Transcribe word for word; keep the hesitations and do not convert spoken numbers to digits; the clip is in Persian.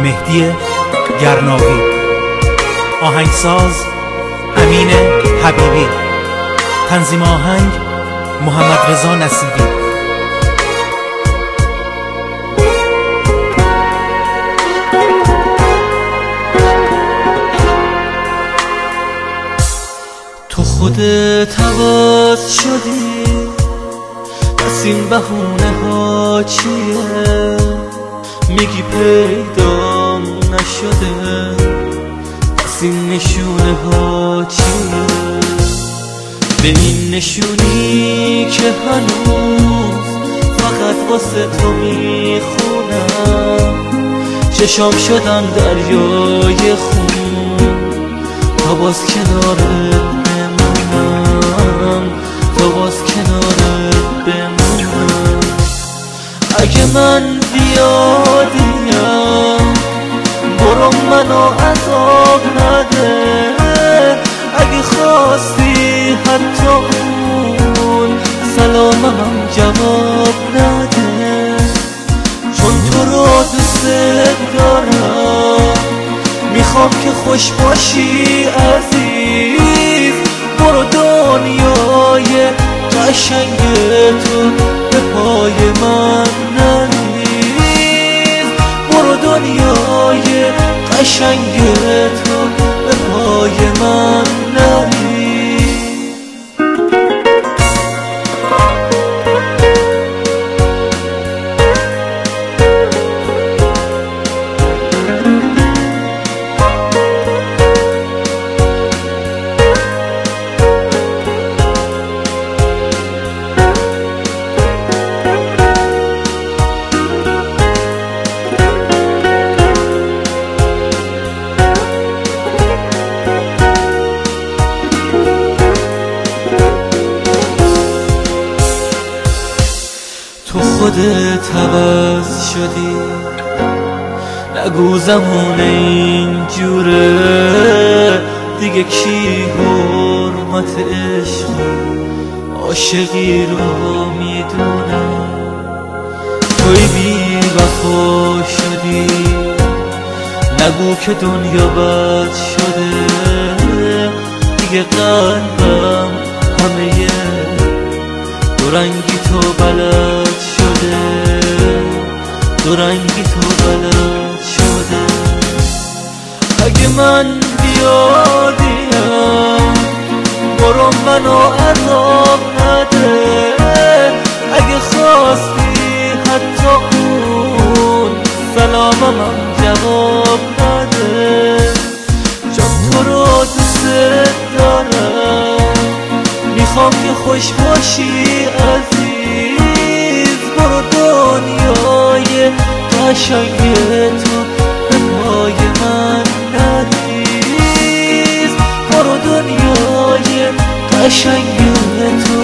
مهدی گرناوی، آهنگساز امین حبیبی، تنظیم آهنگ محمد رضا نصیبی. تو خودت حواس شدی، پس این بهونه ها چیه؟ میگی پیدام نشده، پس این نشونه ها چیه؟ به این نشونی که هنوز فقط واسه تو میخونم، چشام شدن دریای خون تا باز کنارت بمونم، تا باز کنارت بمونم. اگه من بیادیم برو منو عذاب نده، اگه خواستی حتی اون سلامم جواب نده، چون تو رو دوست دارم، میخوام که خوش باشی عزیز. برو دنیای قشنگ تو به پای من نریز، برو دنیای قشنگ تو به پای من نریز. تو خودت عوض شدی، نگو زمان اینجوره دیگه. کی حرمت عشق عاشقی رو میدونه؟ توی بی وفا شدی، نگو که دنیا بد شده دیگه. قلبم همه دو رنگی تو بلد شده، دو رنگی تو بلد شده. اگه من بیادیم برو منو عذاب نده، اگه خواستی حتی اون سلامم جواب نده، چون تو رو دوست دارم، میخوام که خوش باشی عزیز. برو دنیای قشنگ تو به پای من نریز، برو دنیای قشنگ تو